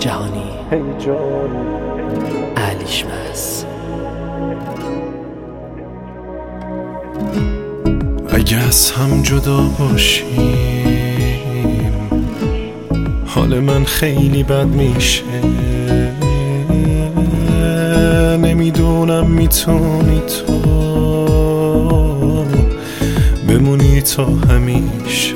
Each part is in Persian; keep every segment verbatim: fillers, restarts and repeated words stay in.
جهانی علیشمس. اگه از هم جدا باشیم حال من خیلی بد میشه، نمیدونم میتونی تو بمونی تا همیشه.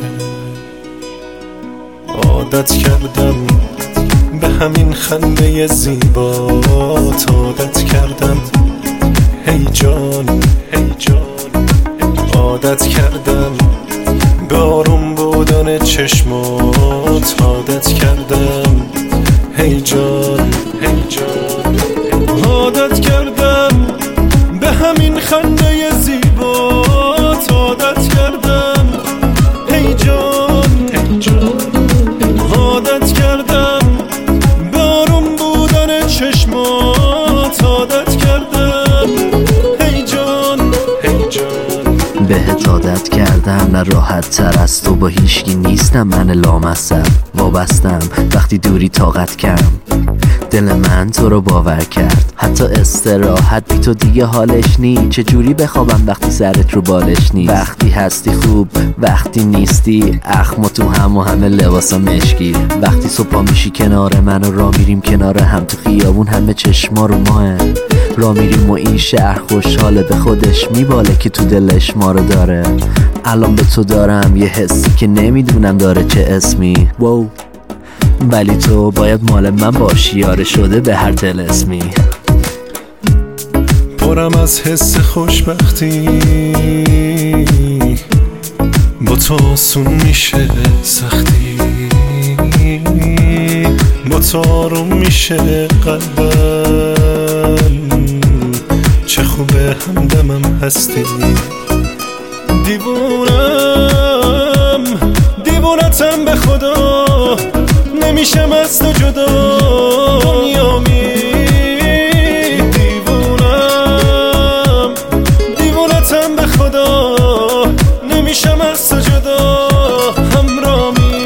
عادت کردم به همین خنده زیبات، عادت کردم هی جان هی جان، عادت کردم به آروم بودن چشمات، عادت کردم هی جان هی جان، عادت کردم به همین خنده زیبات، عادت کردم هی جان هی جان، عادت کردم به آروم بودن چشمات، عادت کردم هی جان هی جان. بهت عادت کردم نه راحت تر از تو با هیچکی نیستم، من لامصب وابستم وقتی دوری طاقت کم، دل من تو رو باور کرد حتی استراحت بی تو دیگه حالش نی، چجوری بخوابم وقتی سرت رو بالش نی، وقتی هستی خوب وقتی نیستی اخم تو هم و همه لباسا مشکی، وقتی صبح میشی کنار من و را میریم کنار هم تو خیابون همه چشما رو ماه، را میریم و این شهر خوشحاله به خودش میباله که تو دلش ما رو داره. الان به تو دارم یه حسی که نمیدونم داره چه اسمی، واو ولی تو باید مال من باشی، یاره شده به هر طلسمی. پرم از حس خوشبختی با تو آسون میشه سختی، با تو آروم میشه قلبم، چه خوبه همدمم هستی. دیوونم دیوونتم به خدا، نمیشم از تو جدا دنیا می. دیوونم دیوونتم به خدا، نمیشم از تو جدا همرامی.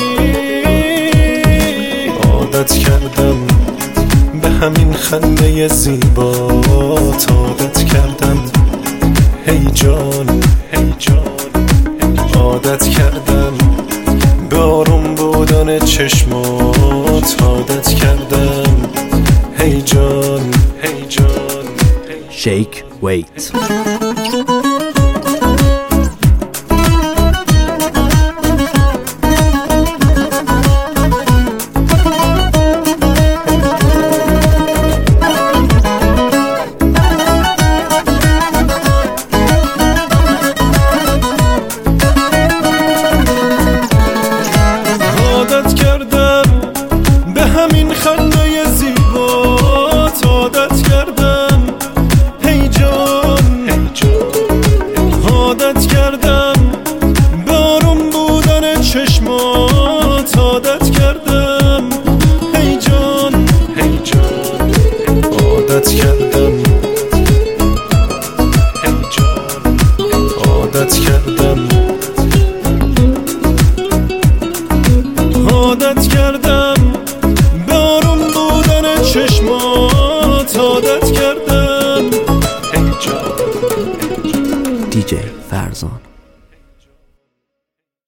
عادت کردم به همین خنده زیبات، عادت کردم هی جان هی جان، عادت کردم به آروم بودن چشمات، عادت کردم هی جان هی جان. شیک ویت. خنده زیبات، عادت کردم هی جان هی جان، عادت کردم به آروم بودن چشمات، عادت کردم هی جان هی جان، عادت کردم هی جان، عادت کردم عادت کردم چشمات، عادت کردم هی جان. دی جی فرزان.